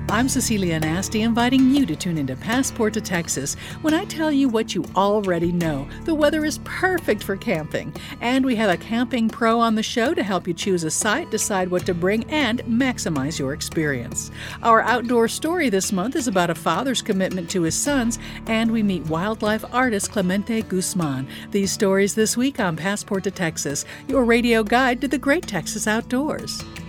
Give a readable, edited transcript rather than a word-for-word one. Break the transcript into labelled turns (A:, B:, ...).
A: I'm Cecilia Nasty, inviting you to tune into Passport to Texas. When I tell you what you already know, the weather is perfect for camping. And we have a camping pro on the show to help you choose a site, decide what to bring, and maximize your experience. Our outdoor story this month is about a father's commitment to his sons, and we meet wildlife artist Clemente Guzman. These stories this week on Passport to Texas, your radio guide to the great Texas outdoors.